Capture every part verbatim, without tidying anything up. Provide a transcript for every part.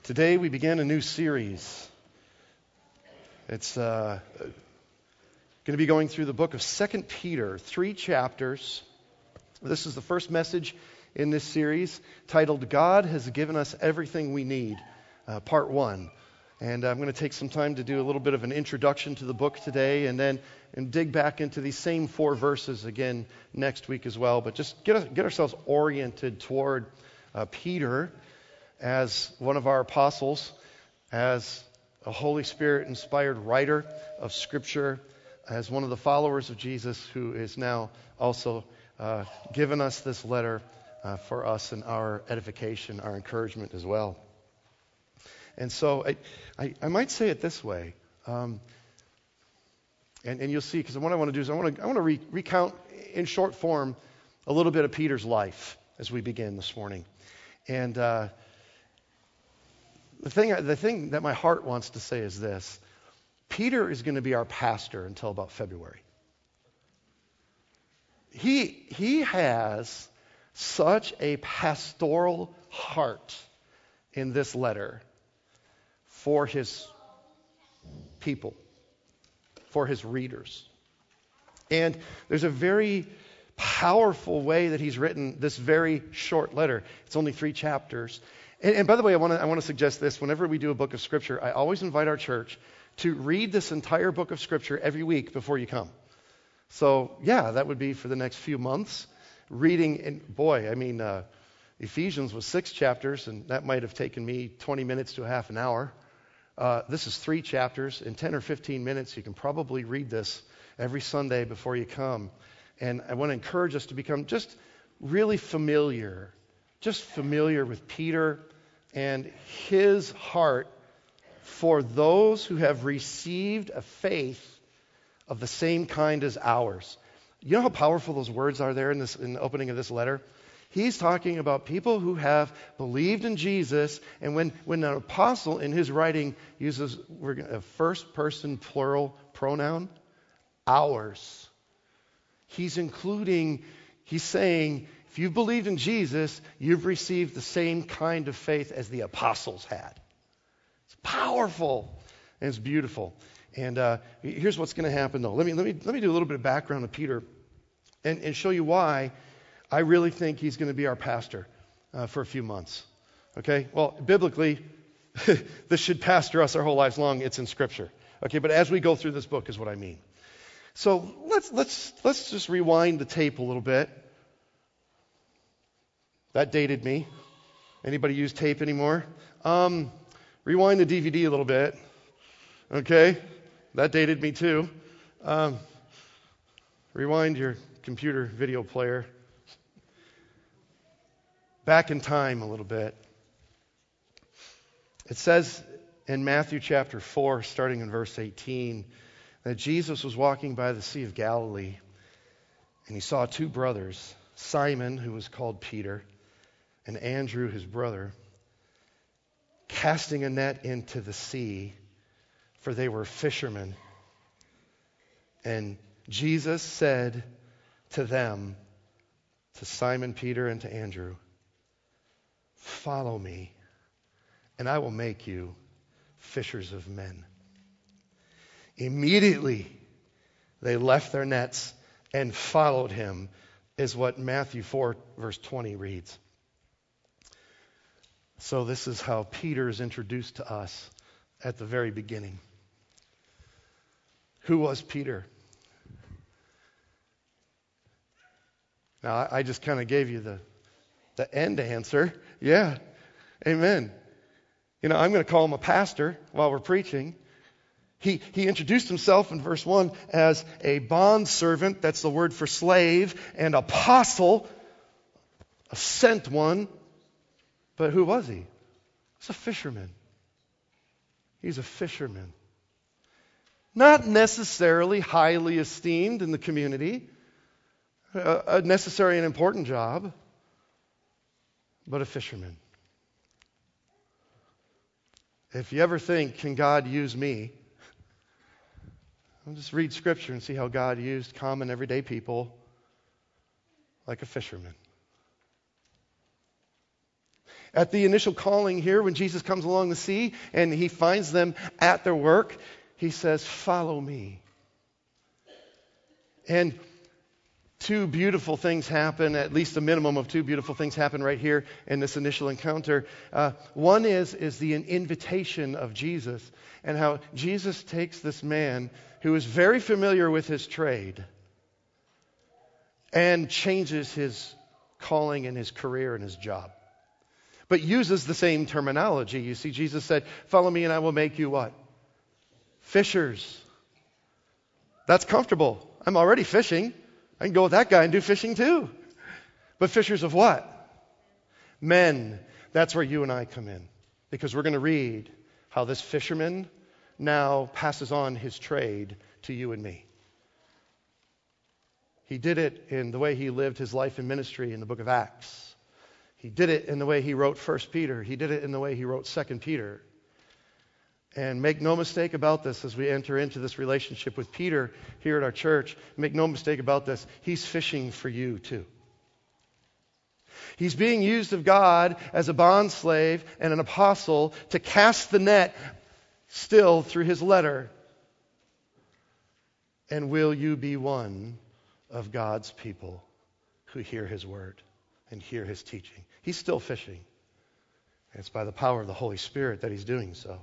Today we begin a new series. It's uh, going to be going through the book of Second Peter, three chapters. This is the first message in this series titled, God Has Given Us Everything We Need, uh, part one. And I'm going to take some time to do a little bit of an introduction to the book today and then and dig back into these same four verses again next week as well. But just get, us, get ourselves oriented toward uh, Peter as one of our apostles, as a Holy Spirit-inspired writer of Scripture, as one of the followers of Jesus who is now also uh, given us this letter uh, for us and our edification, our encouragement as well. And so I, I, I might say it this way, um, and, and you'll see, because what I want to do is I want to I want to re- recount in short form a little bit of Peter's life as we begin this morning. And uh, the thing the thing that my heart wants to say is this: Peter is going to be our pastor until about February. He he has such a pastoral heart in this letter for his people, for his readers. And there's a very powerful way that he's written this very short letter. It's only three chapters. And, and by the way, I want to I want to suggest this. Whenever we do a book of Scripture, I always invite our church to read this entire book of Scripture every week before you come. So, yeah, that would be for the next few months. Reading, and boy, I mean, uh, Ephesians was six chapters, and that might have taken me twenty minutes to a half an hour. Uh, this is three chapters. In ten or fifteen minutes, you can probably read this every Sunday before you come. And I want to encourage us to become just really familiar, just familiar with Peter and his heart for those who have received a faith of the same kind as ours. You know how powerful those words are there in this in the opening of this letter? He's talking about people who have believed in Jesus, and when, when an apostle in his writing uses a first-person plural pronoun, ours, he's including, he's saying, if you've believed in Jesus, you've received the same kind of faith as the apostles had. It's powerful, and it's beautiful. And uh, here's what's going to happen, though. Let me let me let me do a little bit of background of Peter, and, and show you why I really think he's going to be our pastor uh, for a few months. Okay? Well, biblically, this should pastor us our whole lives long. It's in Scripture. Okay? But as we go through this book is what I mean. So let's let's let's just rewind the tape a little bit. That dated me. Anybody use tape anymore? Um, rewind the D V D a little bit. Okay? That dated me too. Um, rewind your computer video player. Back in time a little bit. It says in Matthew chapter four, starting in verse eighteen, that Jesus was walking by the Sea of Galilee, and he saw two brothers, Simon, who was called Peter, and Andrew, his brother, casting a net into the sea, for they were fishermen. And Jesus said to them, to Simon Peter and to Andrew, follow me, and I will make you fishers of men. Immediately, they left their nets and followed him, is what Matthew four, verse twenty reads. So this is how Peter is introduced to us at the very beginning. Who was Peter? Now, I, I just kind of gave you the, the end answer. Yeah, amen. You know, I'm going to call him a pastor while we're preaching. He, he introduced himself in verse one as a bondservant, that's the word for slave, and apostle, a sent one. But who was he? He's a fisherman. He's a fisherman. Not necessarily highly esteemed in the community, a, a necessary and important job, but a fisherman. If you ever think, can God use me? I'll just read Scripture and see how God used common everyday people like a fisherman. At the initial calling here, when Jesus comes along the sea and he finds them at their work, he says, "Follow me." And two beautiful things happen, at least a minimum of two beautiful things happen right here in this initial encounter. Uh, one is, is the invitation of Jesus, and how Jesus takes this man who is very familiar with his trade and changes his calling and his career and his job. But uses the same terminology. You see, Jesus said, "Follow me and I will make you" what? Fishers. That's comfortable. I'm already fishing. I can go with that guy and do fishing too. But fishers of what? Men. That's where you and I come in. Because we're going to read how this fisherman now passes on his trade to you and me. He did it in the way he lived his life in ministry in the book of Acts. He did it in the way he wrote First Peter. He did it in the way he wrote Second Peter. And make no mistake about this as we enter into this relationship with Peter here at our church. Make no mistake about this. He's fishing for you too. He's being used of God as a bondslave and an apostle to cast the net still through his letter. And will you be one of God's people who hear his word and hear his teaching? He's still fishing. And it's by the power of the Holy Spirit that he's doing so.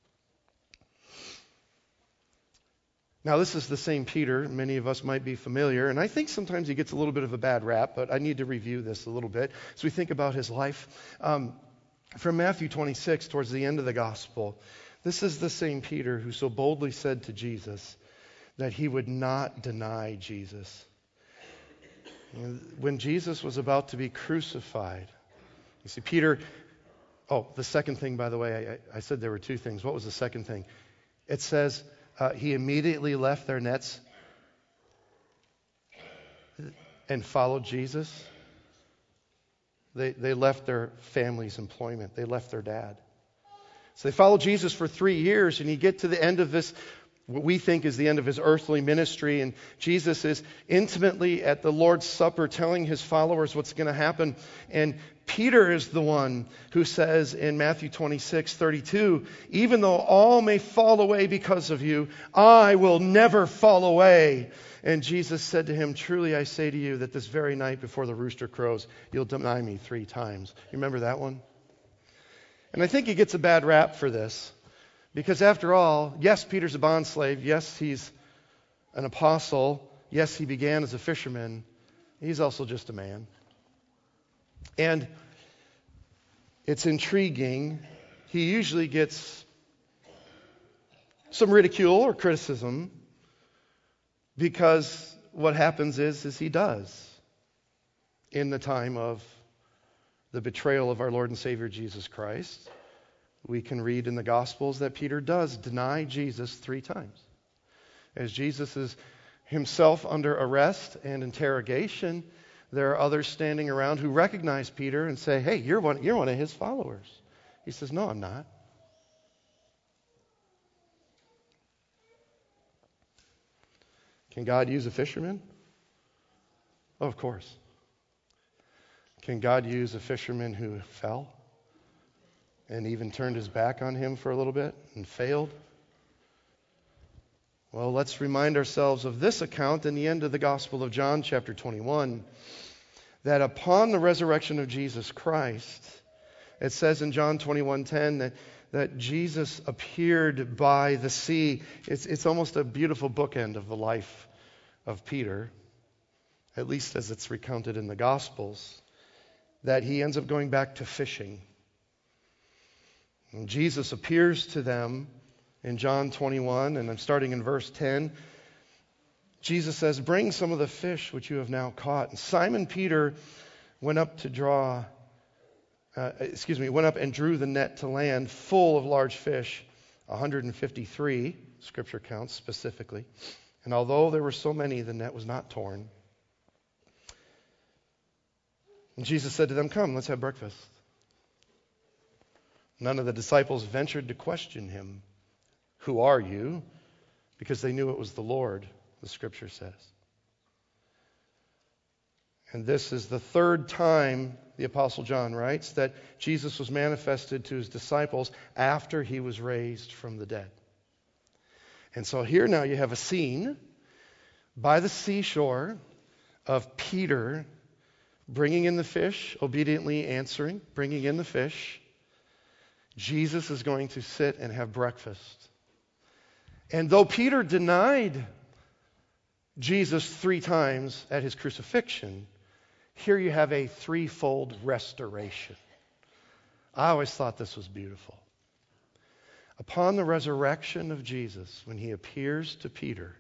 Now, this is the same Peter. Many of us might be familiar, and I think sometimes he gets a little bit of a bad rap, but I need to review this a little bit as we think about his life. Um, from Matthew twenty-six, towards the end of the gospel, this is the same Peter who so boldly said to Jesus that he would not deny Jesus. When Jesus was about to be crucified, you see, Peter, oh, the second thing, by the way, I, I said there were two things. What was the second thing? It says uh, he immediately left their nets and followed Jesus. They, they left their family's employment. They left their dad. So they followed Jesus for three years, and you get to the end of this, what we think is the end of his earthly ministry, and Jesus is intimately at the Lord's Supper telling his followers what's going to happen. And Peter is the one who says in Matthew twenty-six thirty-two, "Even though all may fall away because of you, I will never fall away." And Jesus said to him, "Truly I say to you that this very night before the rooster crows, you'll deny me three times." You remember that one? And I think he gets a bad rap for this. Because after all, yes, Peter's a bondslave. Yes, he's an apostle. Yes, he began as a fisherman. He's also just a man. And it's intriguing. He usually gets some ridicule or criticism because what happens is, is he does in the time of the betrayal of our Lord and Savior Jesus Christ. We can read in the Gospels that Peter does deny Jesus three times. As Jesus is himself under arrest and interrogation, there are others standing around who recognize Peter and say, "Hey, you're one, you're one of his followers." He says, "No, I'm not." Can God use a fisherman? Oh, of course. Can God use a fisherman who fell and even turned his back on him for a little bit and failed? Well, let's remind ourselves of this account in the end of the Gospel of John, chapter twenty-one, that upon the resurrection of Jesus Christ, it says in John twenty-one ten that, that Jesus appeared by the sea. It's, it's almost a beautiful bookend of the life of Peter, at least as it's recounted in the Gospels, that he ends up going back to fishing. And Jesus appears to them in John twenty-one, and I'm starting in verse ten. Jesus says, "Bring some of the fish which you have now caught." And Simon Peter went up to draw, uh, excuse me, went up and drew the net to land full of large fish, one hundred fifty-three, Scripture counts specifically. And although there were so many, the net was not torn. And Jesus said to them, "Come, let's have breakfast." None of the disciples ventured to question him. "Who are you?" Because they knew it was the Lord, the Scripture says. And this is the third time, the Apostle John writes, that Jesus was manifested to his disciples after he was raised from the dead. And so here now you have a scene by the seashore of Peter bringing in the fish, obediently answering, bringing in the fish. Jesus is going to sit and have breakfast. And though Peter denied Jesus three times at his crucifixion, here you have a threefold restoration. I always thought this was beautiful. Upon the resurrection of Jesus, when he appears to Peter,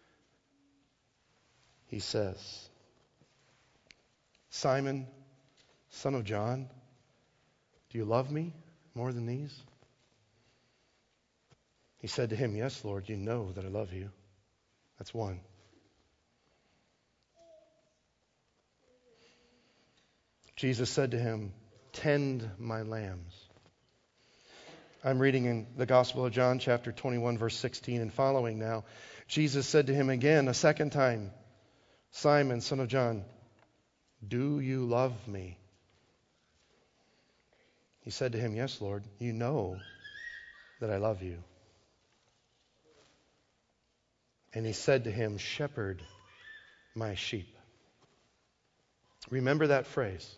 he says, Simon, son of John, do you love me more than these? He said to him, yes, Lord, you know that I love you. That's one. Jesus said to him, tend my lambs. I'm reading in the Gospel of John, chapter twenty-one, verse sixteen and following now. Jesus said to him again, a second time, Simon, son of John, do you love me? He said to him, yes, Lord, you know that I love you. And he said to him, shepherd my sheep. Remember that phrase.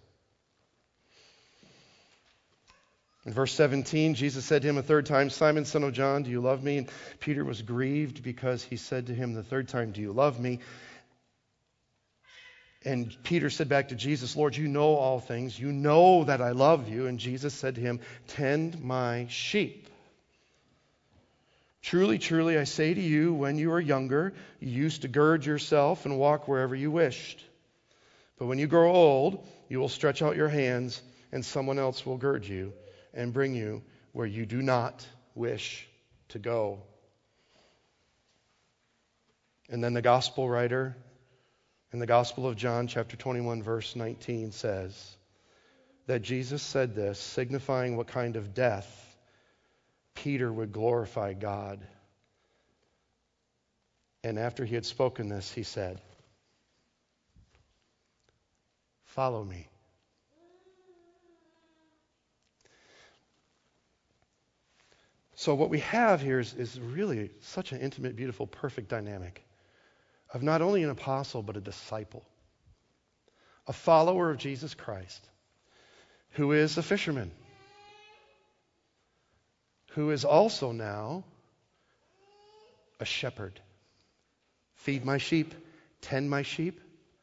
In verse seventeen, Jesus said to him a third time, Simon, son of John, do you love me? And Peter was grieved because he said to him the third time, do you love me? And Peter said back to Jesus, Lord, you know all things. You know that I love you. And Jesus said to him, tend my sheep. Truly, truly, I say to you, when you were younger, you used to gird yourself and walk wherever you wished. But when you grow old, you will stretch out your hands, and someone else will gird you and bring you where you do not wish to go. And then the gospel writer in the Gospel of John, chapter twenty-one, verse nineteen says that Jesus said this, signifying what kind of death Peter would glorify God. And after he had spoken this, he said, follow me. So what we have here is, is really such an intimate, beautiful, perfect dynamic of not only an apostle, but a disciple, a follower of Jesus Christ, who is a fisherman, who is also now a shepherd. Feed my sheep, tend my sheep.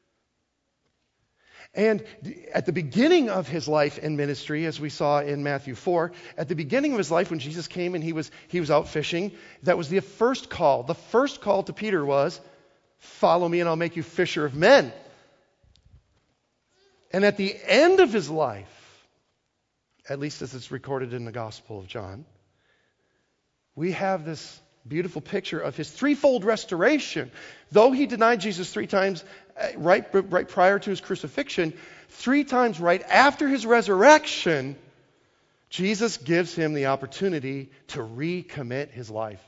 And at the beginning of his life and ministry, as we saw in Matthew four, at the beginning of his life when Jesus came and he was he was out fishing, that was the first call. The first call to Peter was, follow me and I'll make you fisher of men. And at the end of his life, at least as it's recorded in the Gospel of John, we have this beautiful picture of his threefold restoration. Though he denied Jesus three times right, right prior to his crucifixion, three times right after his resurrection, Jesus gives him the opportunity to recommit his life,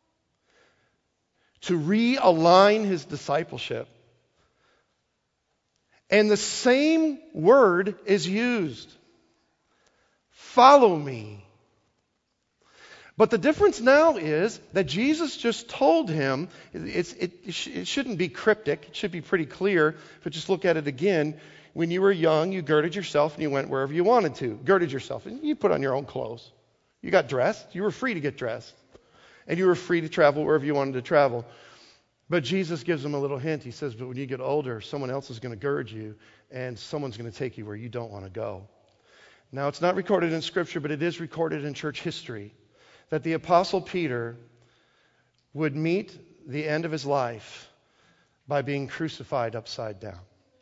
to realign his discipleship. And the same word is used. Follow me. But the difference now is that Jesus just told him, it's, it, it, sh- it shouldn't be cryptic, it should be pretty clear, but just look at it again. When you were young, you girded yourself and you went wherever you wanted to. Girded yourself, and you put on your own clothes. You got dressed, you were free to get dressed. And you were free to travel wherever you wanted to travel. But Jesus gives him a little hint. He says, but when you get older, someone else is going to gird you, and someone's going to take you where you don't want to go. Now, it's not recorded in Scripture, but it is recorded in church history that the Apostle Peter would meet the end of his life by being crucified upside down.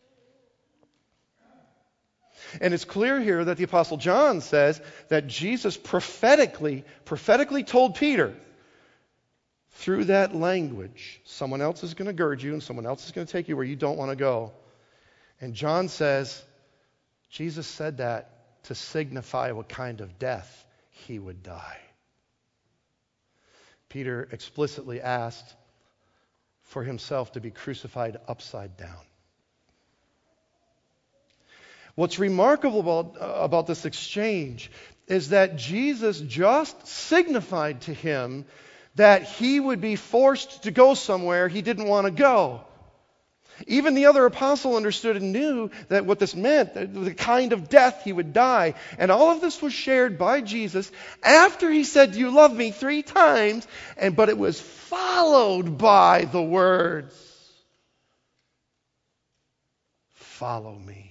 And it's clear here that the Apostle John says that Jesus prophetically, prophetically told Peter, through that language, someone else is going to gird you and someone else is going to take you where you don't want to go. And John says, Jesus said that to signify what kind of death he would die. Peter explicitly asked for himself to be crucified upside down. What's remarkable about, uh, about this exchange is that Jesus just signified to him that he would be forced to go somewhere he didn't want to go. Even the other apostle understood and knew that what this meant, the kind of death he would die. And all of this was shared by Jesus after he said, "You love me," three times, and but it was followed by the words, "Follow me."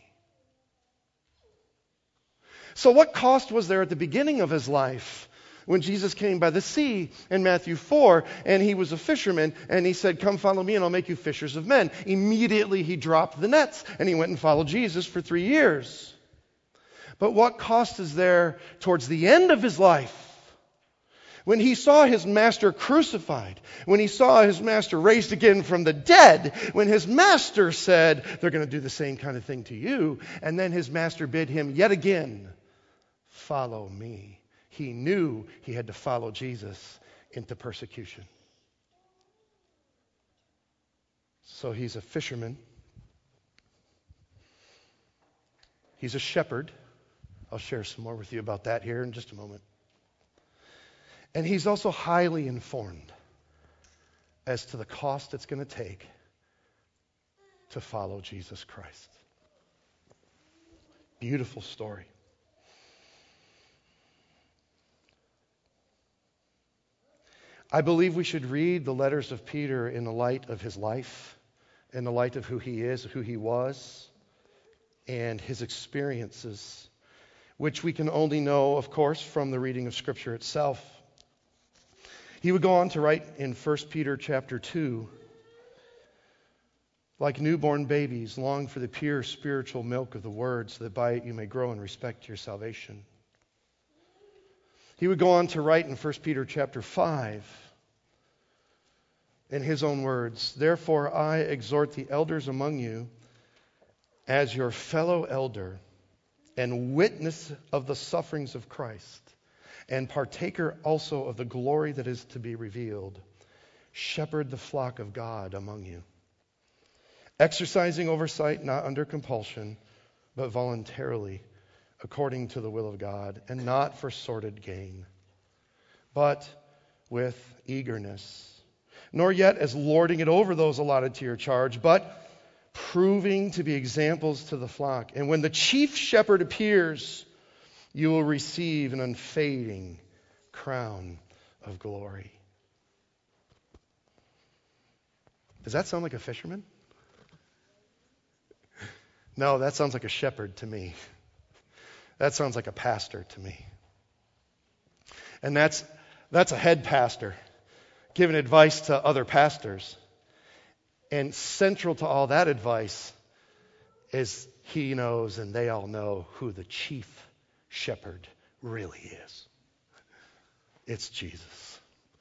So what cost was there at the beginning of his life when Jesus came by the sea in Matthew four and he was a fisherman and he said, "Come follow me and I'll make you fishers of men"? Immediately he dropped the nets and he went and followed Jesus for three years. But what cost is there towards the end of his life? When he saw his master crucified, when he saw his master raised again from the dead, when his master said, "They're going to do the same kind of thing to you," and then his master bid him yet again, "Follow me." He knew he had to follow Jesus into persecution. So he's a fisherman. He's a shepherd. I'll share some more with you about that here in just a moment. And he's also highly informed as to the cost it's going to take to follow Jesus Christ. Beautiful story. I believe we should read the letters of Peter in the light of his life, in the light of who he is, who he was, and his experiences, which we can only know, of course, from the reading of Scripture itself. He would go on to write in First Peter chapter two, "Like newborn babies, long for the pure spiritual milk of the Word, so that by it you may grow and respect your salvation." He would go on to write in First Peter chapter five, in his own words, "Therefore I exhort the elders among you as your fellow elder and witness of the sufferings of Christ, and partaker also of the glory that is to be revealed. Shepherd the flock of God among you, exercising oversight not under compulsion, but voluntarily, according to the will of God, and not for sordid gain, but with eagerness, nor yet as lording it over those allotted to your charge, but proving to be examples to the flock. And when the chief shepherd appears, you will receive an unfading crown of glory." Does that sound like a fisherman? No, that sounds like a shepherd to me. That sounds like a pastor to me. And that's that's a head pastor giving advice to other pastors. And central to all that advice is he knows and they all know who the chief shepherd really is. It's Jesus.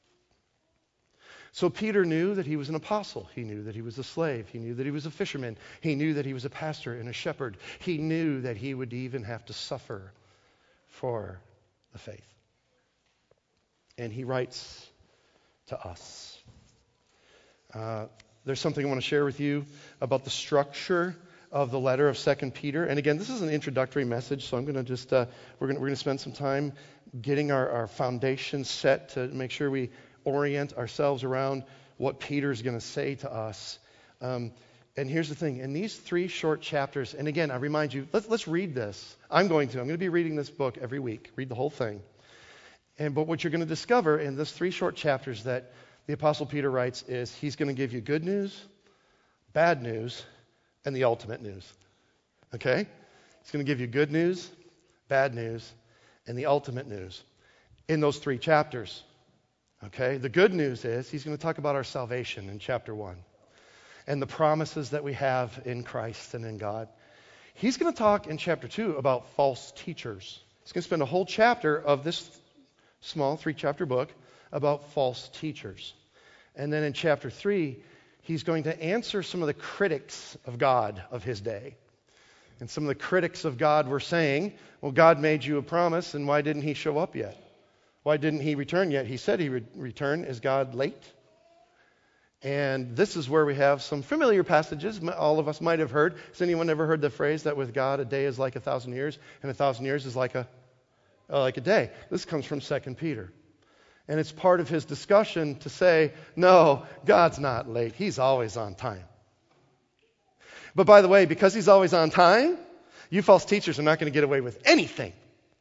So Peter knew that he was an apostle. He knew that he was a slave. He knew that he was a fisherman. He knew that he was a pastor and a shepherd. He knew that he would even have to suffer for the faith. And he writes to us. Uh, there's something I want to share with you about the structure of the letter of Second Peter. And again, this is an introductory message, so I'm going to just, uh, we're going we're going to spend some time getting our, our foundation set to make sure we orient ourselves around what Peter's going to say to us. Um, and here's the thing. In these three short chapters, and again, I remind you, let's, let's read this. I'm going to. I'm going to be reading this book every week. Read the whole thing. And but what you're going to discover in this three short chapters that the Apostle Peter writes is he's going to give you good news, bad news, and the ultimate news. Okay? He's going to give you good news, bad news, and the ultimate news in those three chapters. Okay? The good news is he's going to talk about our salvation in chapter one and the promises that we have in Christ and in God. He's going to talk in chapter two about false teachers. He's going to spend a whole chapter of this small three-chapter book about false teachers. And then in chapter three, he's going to answer some of the critics of God of his day. And some of the critics of God were saying, well, God made you a promise, and why didn't he show up yet? Why didn't he return yet? He said he would return. Is God late? And this is where we have some familiar passages all of us might have heard. Has anyone ever heard the phrase that with God a day is like a thousand years and a thousand years is like a uh, like a day? This comes from Second Peter. And it's part of his discussion to say, no, God's not late. He's always on time. But by the way, because he's always on time, you false teachers are not going to get away with anything.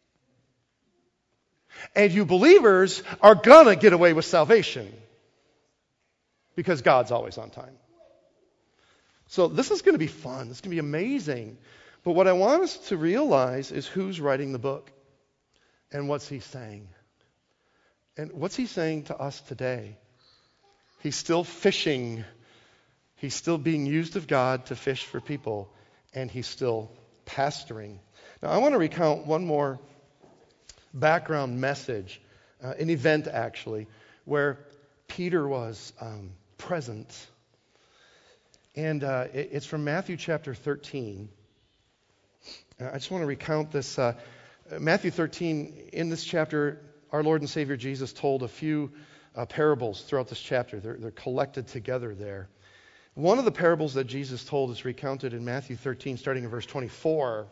And you believers are going to get away with salvation. Because God's always on time. So this is going to be fun. This is going to be amazing. But what I want us to realize is who's writing the book. And what's he saying. And what's he saying to us today? He's still fishing. He's still being used of God to fish for people. And he's still pastoring. Now I want to recount one more background message. Uh, an event actually. Where Peter was um, present. And uh, it, it's from Matthew chapter thirteen. Uh, I just want to recount this. Uh, Matthew thirteen, in this chapter, our Lord and Savior Jesus told a few uh, parables throughout this chapter. They're, they're collected together there. One of the parables that Jesus told is recounted in Matthew thirteen, starting in verse twenty-four.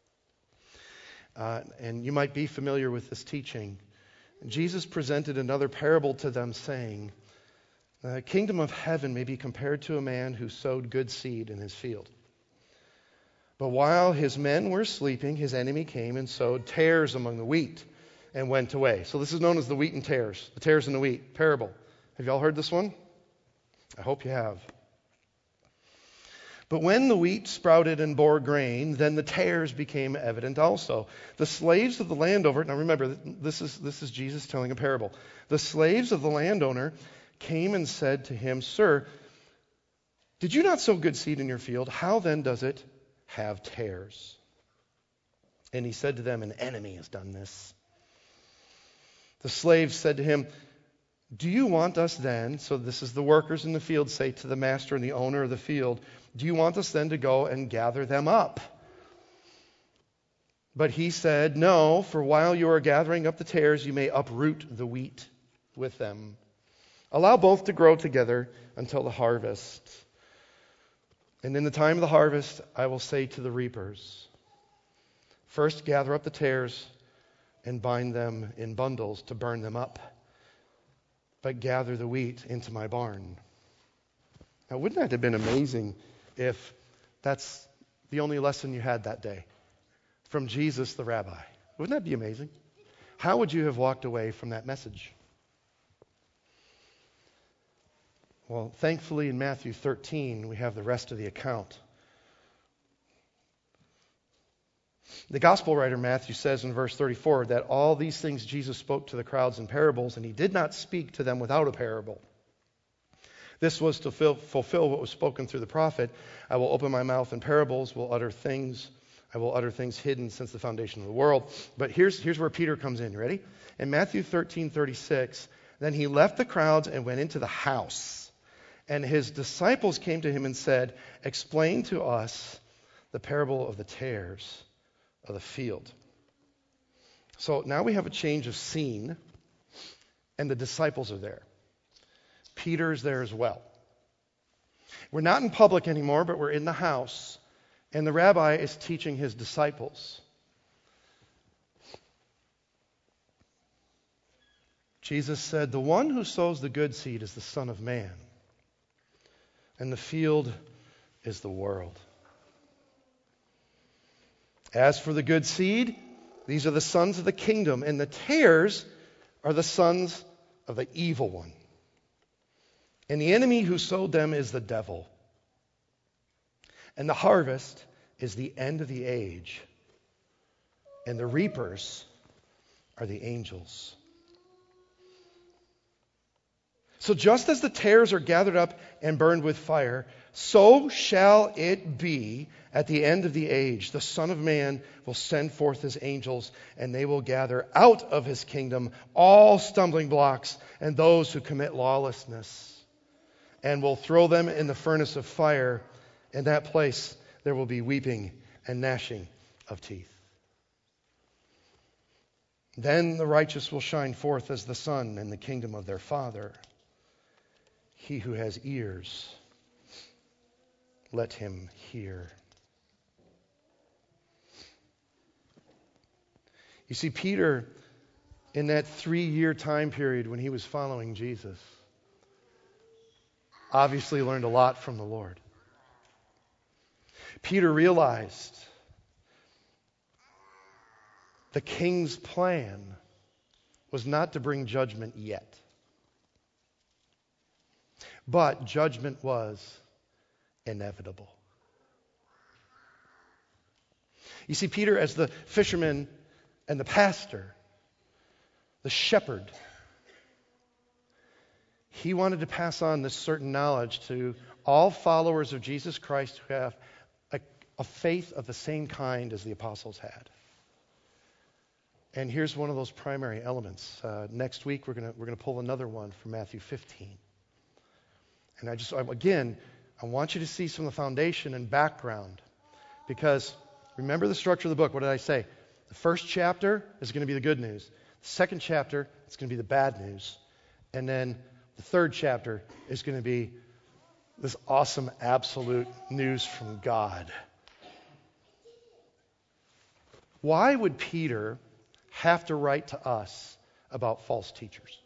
Uh, and you might be familiar with this teaching. Jesus presented another parable to them, saying, the kingdom of heaven may be compared to a man who sowed good seed in his field. But while his men were sleeping, his enemy came and sowed tares among the wheat and went away. So this is known as the wheat and tares, the tares and the wheat parable. Have you all heard this one? I hope you have. But when the wheat sprouted and bore grain, then the tares became evident also. The slaves of the landowner, now remember, this is, this is Jesus telling a parable. The slaves of the landowner came and said to him, Sir, did you not sow good seed in your field? How then does it have tares? And he said to them, An enemy has done this. The slaves said to him, Do you want us then, so this is the workers in the field say to the master and the owner of the field, do you want us then to go and gather them up? But he said, No, for while you are gathering up the tares, you may uproot the wheat with them. Allow both to grow together until the harvest. And in the time of the harvest, I will say to the reapers, First gather up the tares and bind them in bundles to burn them up, but gather the wheat into my barn. Now, wouldn't that have been amazing if that's the only lesson you had that day from Jesus the rabbi? Wouldn't that be amazing? How would you have walked away from that message? Well, thankfully in Matthew thirteen, we have the rest of the account. The gospel writer Matthew says in verse thirty-four that all these things Jesus spoke to the crowds in parables, and he did not speak to them without a parable. This was to fulfill what was spoken through the prophet. I will open my mouth in parables, will utter things. I will utter things hidden since the foundation of the world. But here's, here's where Peter comes in. You ready? In Matthew thirteen thirty-six, then he left the crowds and went into the house. And his disciples came to him and said, Explain to us the parable of the tares of the field. So now we have a change of scene, and the disciples are there. Peter's there as well. We're not in public anymore, but we're in the house, and the rabbi is teaching his disciples. Jesus said, The one who sows the good seed is the Son of Man, and the field is the world. As for the good seed, these are the sons of the kingdom, and the tares are the sons of the evil one. And the enemy who sowed them is the devil. And the harvest is the end of the age, and the reapers are the angels. So just as the tares are gathered up and burned with fire, so shall it be at the end of the age. The Son of Man will send forth his angels, and they will gather out of his kingdom all stumbling blocks and those who commit lawlessness, and will throw them in the furnace of fire. In that place there will be weeping and gnashing of teeth. Then the righteous will shine forth as the sun in the kingdom of their Father. He who has ears, let him hear. You see, Peter, in that three-year time period when he was following Jesus, obviously learned a lot from the Lord. Peter realized the king's plan was not to bring judgment yet, but judgment was inevitable. You see, Peter, as the fisherman and the pastor, the shepherd, he wanted to pass on this certain knowledge to all followers of Jesus Christ who have a, a faith of the same kind as the apostles had. And here's one of those primary elements. Uh, next week, we're going we're gonna pull another one from Matthew fifteen. And I just, again, I want you to see some of the foundation and background. Because remember the structure of the book. What did I say? The first chapter is going to be the good news. The second chapter is going to be the bad news. And then the third chapter is going to be this awesome absolute news from God. Why would Peter have to write to us about false teachers?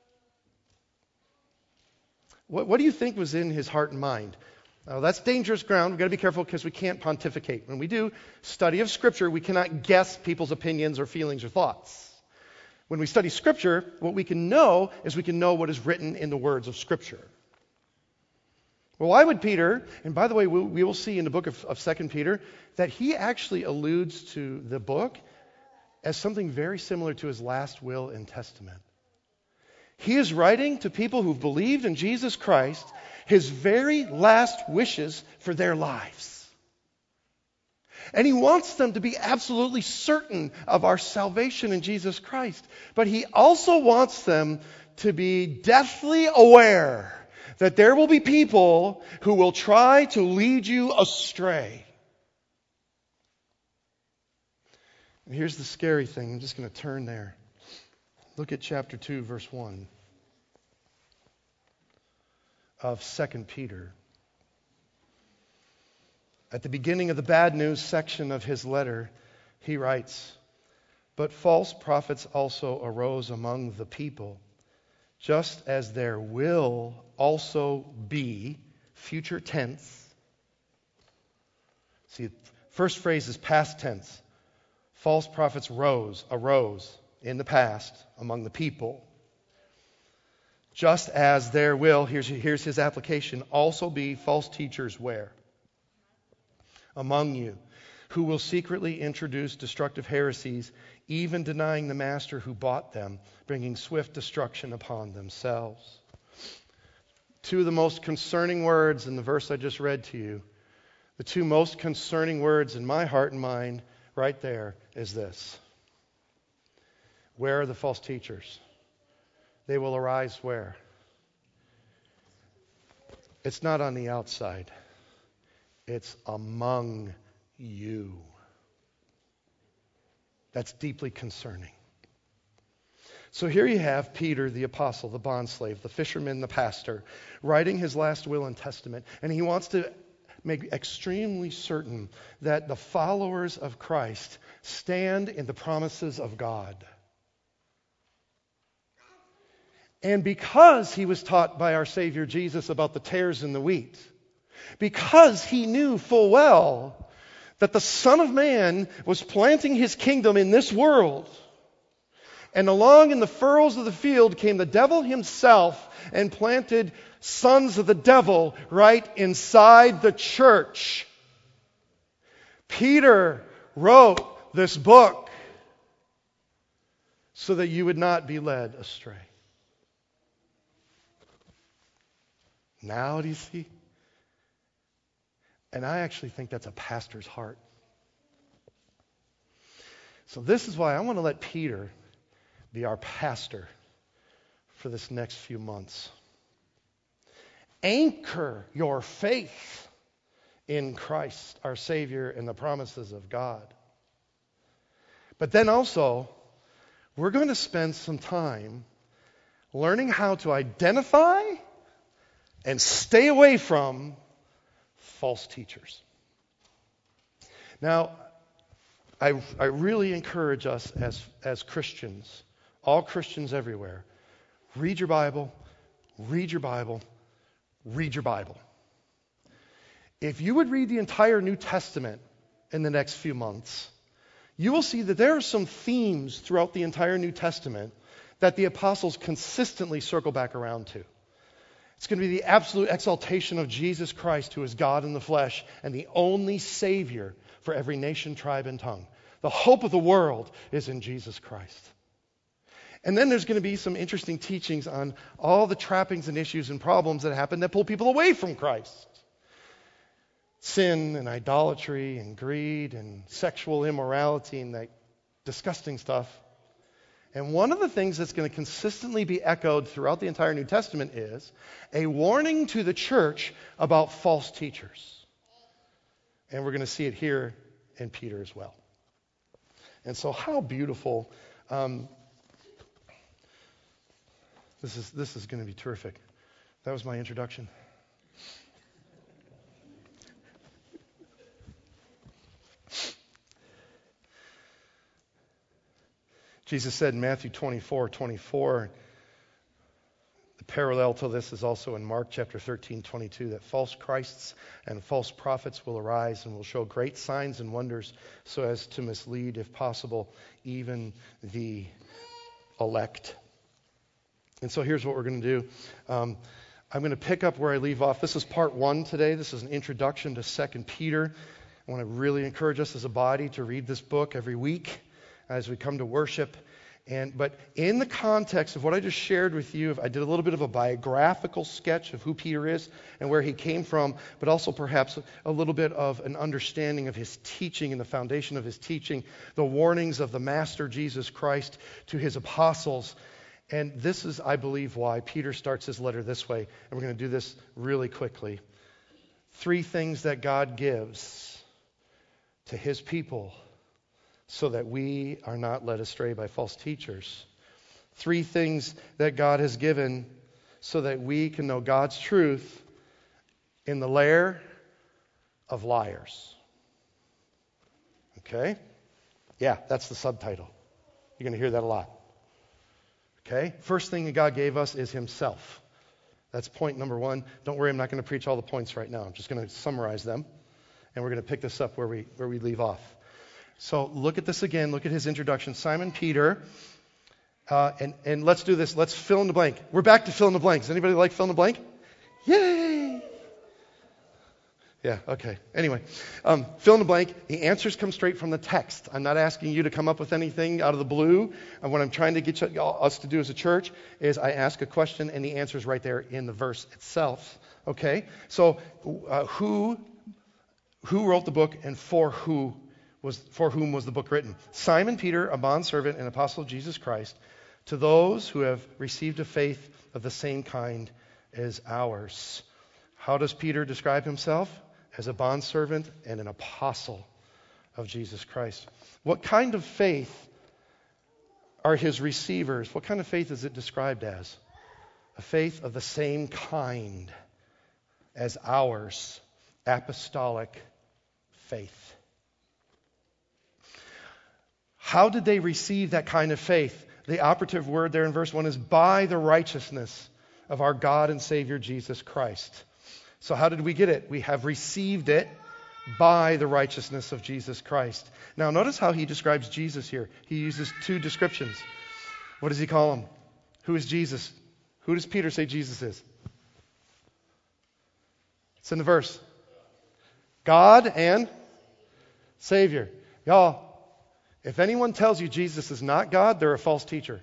What, what do you think was in his heart and mind? Now, that's dangerous ground. We've got to be careful because we can't pontificate. When we do study of Scripture, we cannot guess people's opinions or feelings or thoughts. When we study Scripture, what we can know is we can know what is written in the words of Scripture. Well, why would Peter, and by the way, we, we will see in the book of, of Second Peter, that he actually alludes to the book as something very similar to his last will and testament. He is writing to people who've believed in Jesus Christ his very last wishes for their lives. And he wants them to be absolutely certain of our salvation in Jesus Christ. But he also wants them to be deathly aware that there will be people who will try to lead you astray. And here's the scary thing. I'm just going to turn there. Look at chapter two, verse one of Second Peter. At the beginning of the bad news section of his letter, he writes, "But false prophets also arose among the people, just as there will also be," future tense. See, first phrase is past tense. False prophets rose, arose in the past among the people. Just as there will, here's, here's his application, also be false teachers where? Among you, who will secretly introduce destructive heresies, even denying the master who bought them, bringing swift destruction upon themselves. Two of the most concerning words in the verse I just read to you, the two most concerning words in my heart and mind right there is this. Where are the false teachers? They will arise where? It's not on the outside. It's among you. That's deeply concerning. So here you have Peter, the apostle, the bondslave, the fisherman, the pastor, writing his last will and testament. And he wants to make extremely certain that the followers of Christ stand in the promises of God. And because he was taught by our Savior Jesus about the tares in the wheat, because he knew full well that the Son of Man was planting his kingdom in this world, and along in the furrows of the field came the devil himself and planted sons of the devil right inside the church. Peter wrote this book so that you would not be led astray. Now do you see? And I actually think that's a pastor's heart. So this is why I want to let Peter be our pastor for this next few months. Anchor your faith in Christ, our Savior, and the promises of God. But then also, we're going to spend some time learning how to identify and stay away from false teachers. Now, I, I really encourage us as, as Christians, all Christians everywhere, read your Bible, read your Bible, read your Bible. If you would read the entire New Testament in the next few months, you will see that there are some themes throughout the entire New Testament that the apostles consistently circle back around to. It's going to be the absolute exaltation of Jesus Christ, who is God in the flesh and the only Savior for every nation, tribe, and tongue. The hope of the world is in Jesus Christ. And then there's going to be some interesting teachings on all the trappings and issues and problems that happen that pull people away from Christ. Sin and idolatry and greed and sexual immorality and that disgusting stuff. And one of the things that's going to consistently be echoed throughout the entire New Testament is a warning to the church about false teachers. And we're going to see it here in Peter as well. And so how beautiful. Um, this is, this is going to be terrific. That was my introduction. Jesus said in Matthew twenty-four twenty-four, the parallel to this is also in Mark chapter thirteen twenty-two, that false Christs and false prophets will arise and will show great signs and wonders so as to mislead, if possible, even the elect. And so here's what we're going to do. Um, I'm going to pick up where I leave off. This is part one today. This is an introduction to Second Peter. I want to really encourage us as a body to read this book every week as we come to worship. And but in the context of what I just shared with you, I did a little bit of a biographical sketch of who Peter is and where he came from, but also perhaps a little bit of an understanding of his teaching and the foundation of his teaching, the warnings of the Master Jesus Christ to his apostles. And this is, I believe, why Peter starts his letter this way. And we're going to do this really quickly. Three things that God gives to his people so that we are not led astray by false teachers. Three things that God has given so that we can know God's truth in the lair of liars. Okay? Yeah, that's the subtitle. You're going to hear that a lot. Okay? First thing that God gave us is himself. That's point number one. Don't worry, I'm not going to preach all the points right now. I'm just going to summarize them. And we're going to pick this up where we where we leave off. So look at this again. Look at his introduction. Simon Peter. Uh, and, and let's do this. Let's fill in the blank. We're back to fill in the blanks. Anybody like fill in the blank? Yay! Yeah, okay. Anyway, um, fill in the blank. The answers come straight from the text. I'm not asking you to come up with anything out of the blue. And what I'm trying to get you, us to do as a church is I ask a question and the answer is right there in the verse itself. Okay? So uh, who who wrote the book and for who was for whom was the book written? Simon Peter, a bondservant and apostle of Jesus Christ, to those who have received a faith of the same kind as ours. How does Peter describe himself? As a bondservant and an apostle of Jesus Christ. What kind of faith are his receivers? What kind of faith is it described as? A faith of the same kind as ours. Apostolic faith. How did they receive that kind of faith? The operative word there in verse one is by the righteousness of our God and Savior Jesus Christ. So how did we get it? We have received it by the righteousness of Jesus Christ. Now notice how he describes Jesus here. He uses two descriptions. What does he call him? Who is Jesus? Who does Peter say Jesus is? It's in the verse. God and Savior. Y'all, if anyone tells you Jesus is not God, they're a false teacher.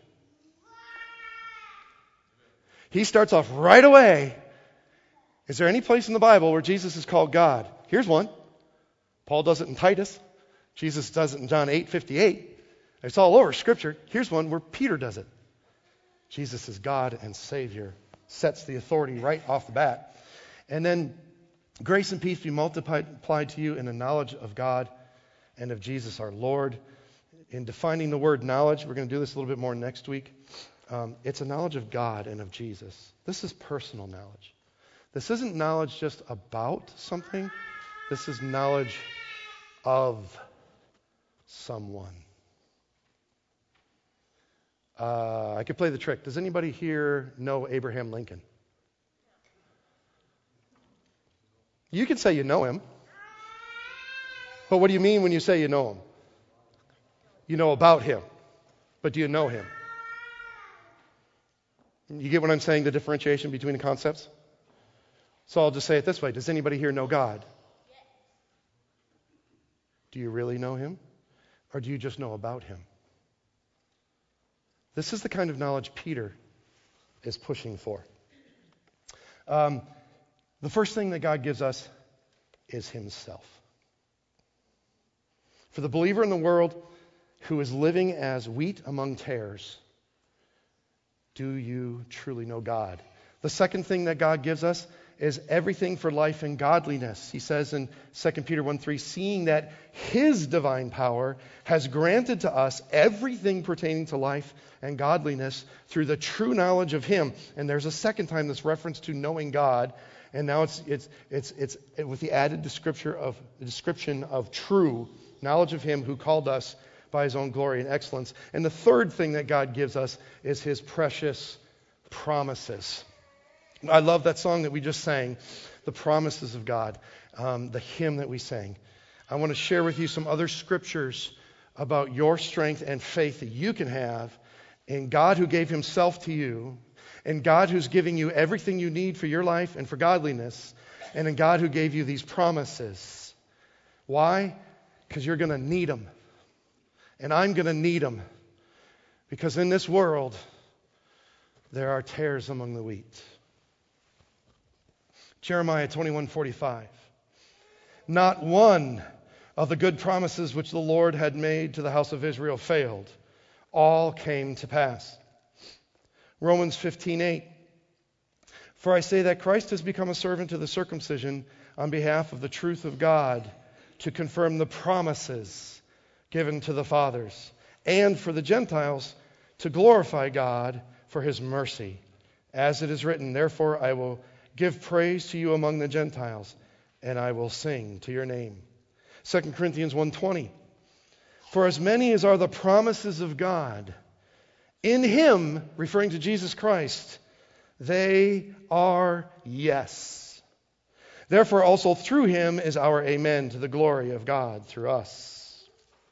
He starts off right away. Is there any place in the Bible where Jesus is called God? Here's one. Paul does it in Titus. Jesus does it in John eight fifty-eight. It's all over Scripture. Here's one where Peter does it. Jesus is God and Savior. Sets the authority right off the bat. And then, grace and peace be multiplied to you in the knowledge of God and of Jesus our Lord. In defining the word knowledge, we're going to do this a little bit more next week. Um, it's a knowledge of God and of Jesus. This is personal knowledge. This isn't knowledge just about something. This is knowledge of someone. Uh, I could play the trick. Does anybody here know Abraham Lincoln? You can say you know him. But what do you mean when you say you know him? You know about him. But do you know him? You get what I'm saying, the differentiation between the concepts? So I'll just say it this way. Does anybody here know God? Do you really know him? Or do you just know about him? This is the kind of knowledge Peter is pushing for. Um, the first thing that God gives us is himself. For the believer in the world who is living as wheat among tares, do you truly know God? The second thing that God gives us is everything for life and godliness. He says in Second Peter one three, seeing that his divine power has granted to us everything pertaining to life and godliness through the true knowledge of him. And there's a second time this reference to knowing God, and now it's it's it's it's with the added description of the description of true knowledge of him who called us by his own glory and excellence. And the third thing that God gives us is his precious promises. I love that song that we just sang, The Promises of God, um, the hymn that we sang. I want to share with you some other scriptures about your strength and faith that you can have in God who gave himself to you, in God who's giving you everything you need for your life and for godliness, and in God who gave you these promises. Why? Because you're going to need them. And I'm going to need them. Because in this world, there are tares among the wheat. Jeremiah twenty-one forty-five. Not one of the good promises which the Lord had made to the house of Israel failed. All came to pass. Romans fifteen eight. For I say that Christ has become a servant to the circumcision on behalf of the truth of God, to confirm the promises given to the fathers, and for the Gentiles to glorify God for his mercy. As it is written, therefore I will give praise to you among the Gentiles, and I will sing to your name. Second Corinthians one twenty. For as many as are the promises of God, in him, referring to Jesus Christ, they are yes. Therefore also through him is our amen to the glory of God through us.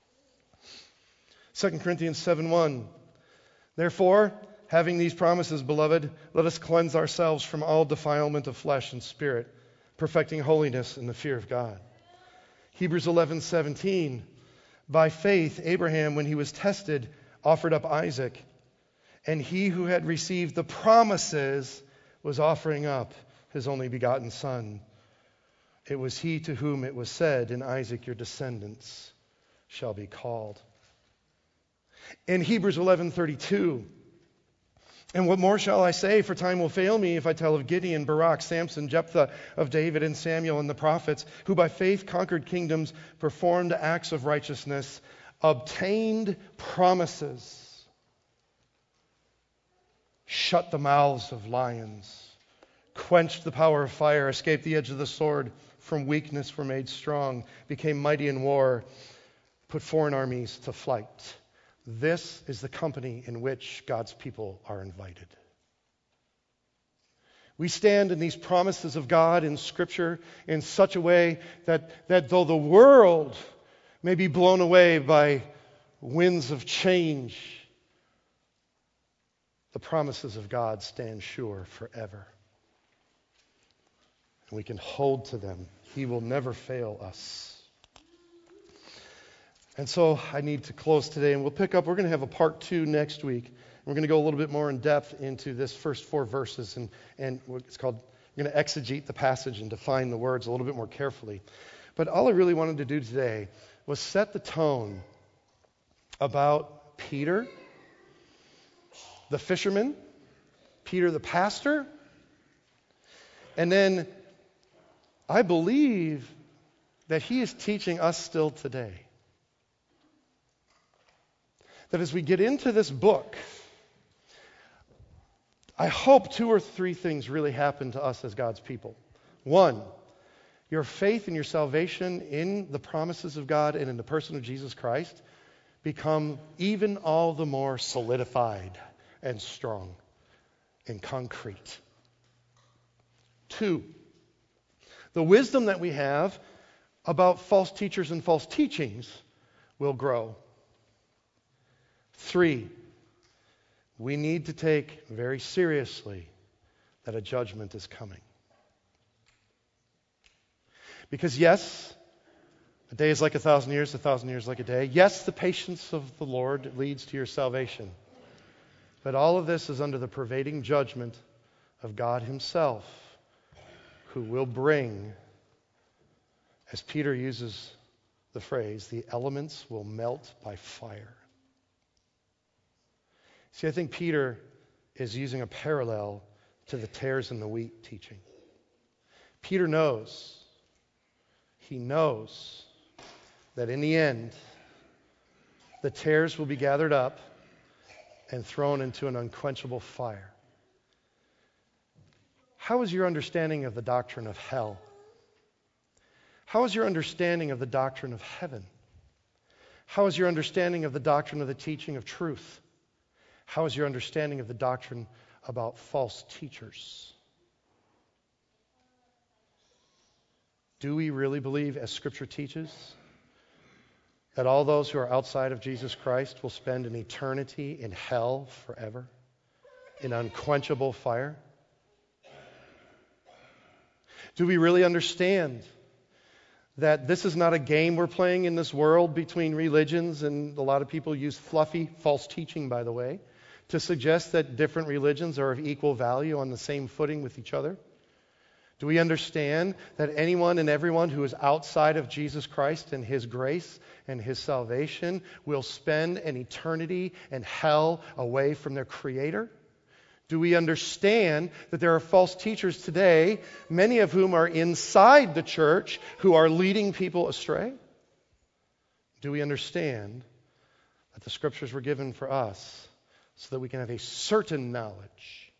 Second Corinthians seven one. Therefore, having these promises, beloved, let us cleanse ourselves from all defilement of flesh and spirit, perfecting holiness in the fear of God. Hebrews eleven seventeen. By faith, Abraham, when he was tested, offered up Isaac, and he who had received the promises was offering up his only begotten son. It was he to whom it was said, in Isaac your descendants shall be called. In Hebrews eleven thirty-two, and what more shall I say? For time will fail me if I tell of Gideon, Barak, Samson, Jephthah, of David and Samuel and the prophets, who by faith conquered kingdoms, performed acts of righteousness, obtained promises, shut the mouths of lions, quenched the power of fire, escaped the edge of the sword, from weakness were made strong, became mighty in war, put foreign armies to flight. This is the company in which God's people are invited. We stand in these promises of God in Scripture in such a way that, that though the world may be blown away by winds of change, the promises of God stand sure forever. And we can hold to them. He will never fail us. And so I need to close today, and we'll pick up. We're going to have a part two next week. We're going to go a little bit more in depth into this first four verses, and, and it's called, we're going to exegete the passage and define the words a little bit more carefully. But all I really wanted to do today was set the tone about Peter, the fisherman, Peter the pastor, and then I believe that he is teaching us still today. That as we get into this book, I hope two or three things really happen to us as God's people. One, your faith and your salvation in the promises of God and in the person of Jesus Christ become even all the more solidified and strong and concrete. Two, the wisdom that we have about false teachers and false teachings will grow. Three, we need to take very seriously that a judgment is coming. Because yes, a day is like a thousand years, a thousand years like a day. Yes, the patience of the Lord leads to your salvation. But all of this is under the pervading judgment of God Himself, who will bring, as Peter uses the phrase, the elements will melt by fire. See, I think Peter is using a parallel to the tares in the wheat teaching. Peter knows, he knows that in the end, the tares will be gathered up and thrown into an unquenchable fire. How is your understanding of the doctrine of hell? How is your understanding of the doctrine of heaven? How is your understanding of the doctrine of the teaching of truth? How is your understanding of the doctrine about false teachers? Do we really believe, as Scripture teaches, that all those who are outside of Jesus Christ will spend an eternity in hell forever, in unquenchable fire? Do we really understand that this is not a game we're playing in this world between religions, and a lot of people use fluffy false teaching, by the way, to suggest that different religions are of equal value on the same footing with each other? Do we understand that anyone and everyone who is outside of Jesus Christ and His grace and His salvation will spend an eternity in hell away from their Creator? Do we understand that there are false teachers today, many of whom are inside the church, who are leading people astray? Do we understand that the Scriptures were given for us so that we can have a certain knowledge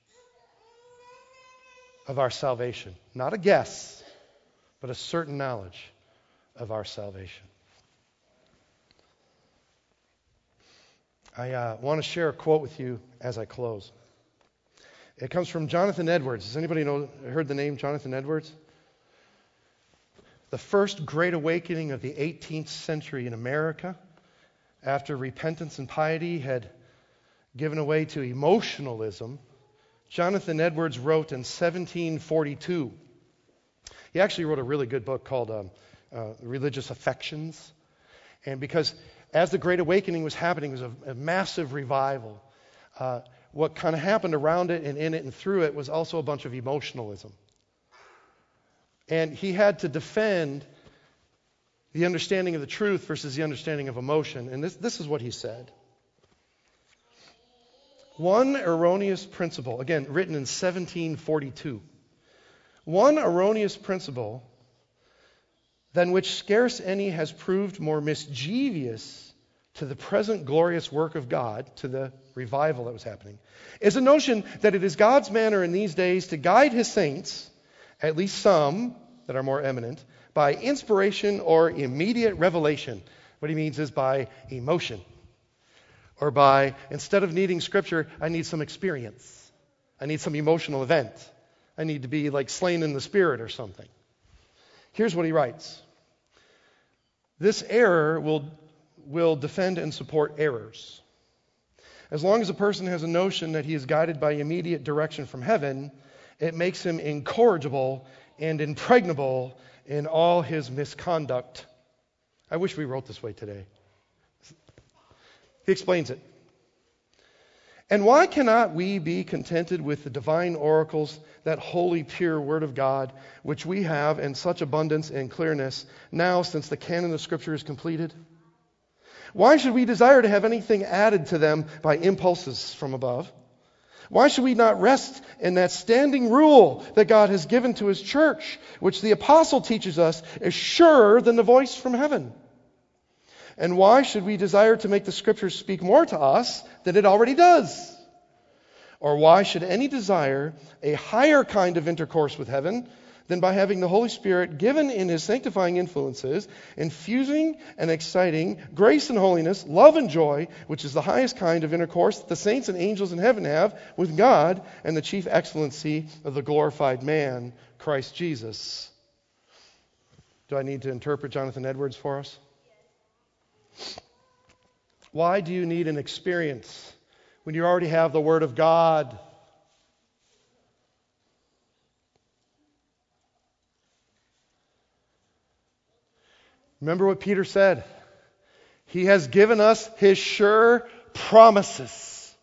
of our salvation? Not a guess, but a certain knowledge of our salvation. I uh, want to share a quote with you as I close. It comes from Jonathan Edwards. Does anybody know heard the name Jonathan Edwards? The first great awakening of the eighteenth century in America, after repentance and piety had given away to emotionalism, Jonathan Edwards wrote in seventeen forty-two. He actually wrote a really good book called um, uh, Religious Affections. And because as the Great Awakening was happening, it was a, a massive revival. Uh, what kind of happened around it and in it and through it was also a bunch of emotionalism. And he had to defend the understanding of the truth versus the understanding of emotion. And this, this is what he said. One erroneous principle, again, written in seventeen forty-two. One erroneous principle than which scarce any has proved more mischievous to the present glorious work of God, to the revival that was happening, is a notion that it is God's manner in these days to guide His saints, at least some that are more eminent, by inspiration or immediate revelation. What he means is by emotion. Or by, instead of needing Scripture, I need some experience. I need some emotional event. I need to be like slain in the Spirit or something. Here's what he writes. This error will, will defend and support errors. As long as a person has a notion that he is guided by immediate direction from heaven, it makes him incorrigible and impregnable in all his misconduct. I wish we wrote this way today. He explains it. And why cannot we be contented with the divine oracles, that holy, pure Word of God, which we have in such abundance and clearness now since the canon of Scripture is completed? Why should we desire to have anything added to them by impulses from above? Why should we not rest in that standing rule that God has given to His church, which the apostle teaches us is surer than the voice from heaven? And why should we desire to make the Scriptures speak more to us than it already does? Or why should any desire a higher kind of intercourse with heaven than by having the Holy Spirit given in his sanctifying influences, infusing and exciting grace and holiness, love and joy, which is the highest kind of intercourse that the saints and angels in heaven have with God, and the chief excellency of the glorified man, Christ Jesus. Do I need to interpret Jonathan Edwards for us? Why do you need an experience when you already have the Word of God? Remember what Peter said. He has given us his sure promises.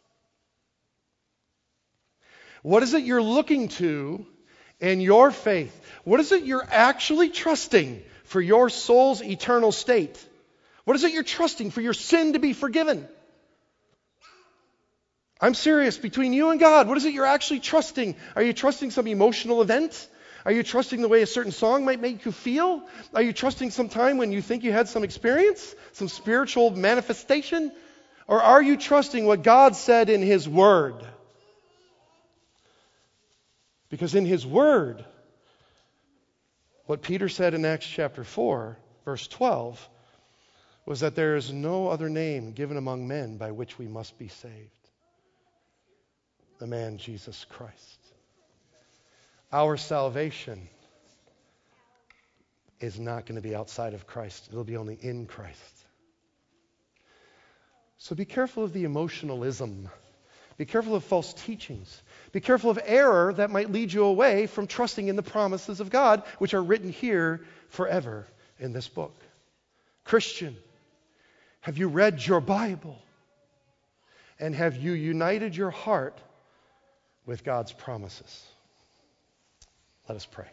What is it you're looking to in your faith? What is it you're actually trusting for your soul's eternal state? What is it you're trusting for your sin to be forgiven? I'm serious. Between you and God, what is it you're actually trusting? Are you trusting some emotional event? Are you trusting the way a certain song might make you feel? Are you trusting some time when you think you had some experience, some spiritual manifestation? Or are you trusting what God said in His Word? Because in His Word, what Peter said in Acts chapter four, verse twelve, was that there is no other name given among men by which we must be saved. The man Jesus Christ. Our salvation is not going to be outside of Christ. It'll be only in Christ. So be careful of the emotionalism. Be careful of false teachings. Be careful of error that might lead you away from trusting in the promises of God, which are written here forever in this book. Christian, have you read your Bible? And have you united your heart with God's promises? Let us pray.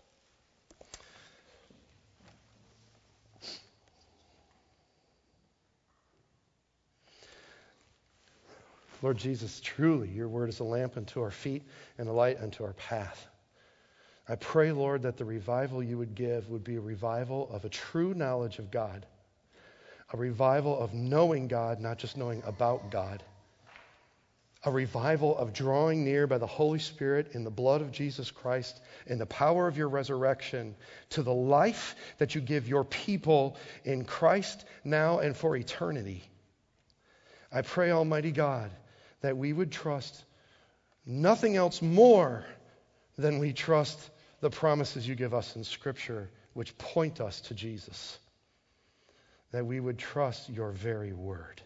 Lord Jesus, truly your word is a lamp unto our feet and a light unto our path. I pray, Lord, that the revival you would give would be a revival of a true knowledge of God, a revival of knowing God, not just knowing about God, a revival of drawing near by the Holy Spirit in the blood of Jesus Christ, in the power of your resurrection, to the life that you give your people in Christ now and for eternity. I pray, Almighty God, that we would trust nothing else more than we trust the promises you give us in Scripture, which point us to Jesus. That we would trust your very word.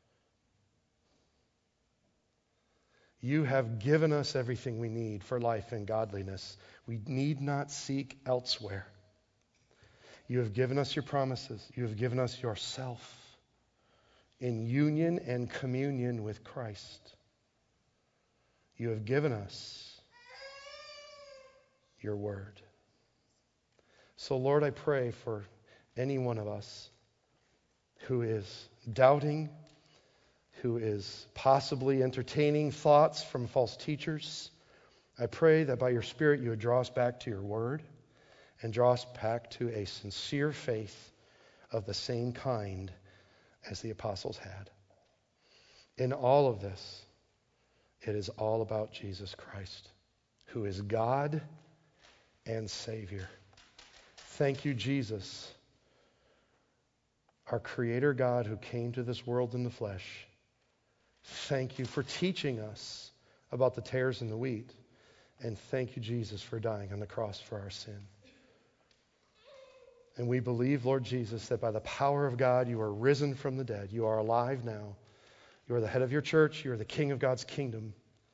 You have given us everything we need for life and godliness. We need not seek elsewhere. You have given us your promises. You have given us yourself in union and communion with Christ. You have given us your word. So, Lord, I pray for any one of us who is doubting, who is possibly entertaining thoughts from false teachers. I pray that by your Spirit you would draw us back to your word and draw us back to a sincere faith of the same kind as the apostles had. In all of this, it is all about Jesus Christ, who is God and Savior. Thank you, Jesus, our Creator God who came to this world in the flesh. Thank you for teaching us about the tares and the wheat. And thank you, Jesus, for dying on the cross for our sin. And we believe, Lord Jesus, that by the power of God, you are risen from the dead. You are alive now. You are the head of your church. You are the king of God's kingdom.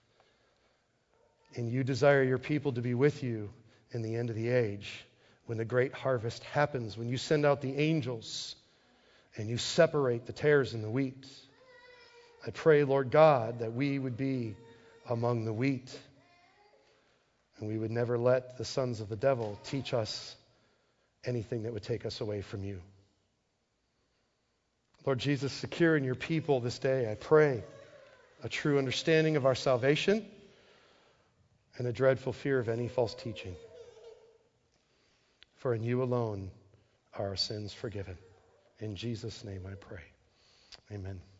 And you desire your people to be with you in the end of the age, when the great harvest happens, when you send out the angels and you separate the tares and the wheat. I pray, Lord God, that we would be among the wheat, and we would never let the sons of the devil teach us anything that would take us away from you. Lord Jesus, secure in your people this day, I pray, a true understanding of our salvation and a dreadful fear of any false teaching. For in you alone are our sins forgiven. In Jesus' name I pray. Amen.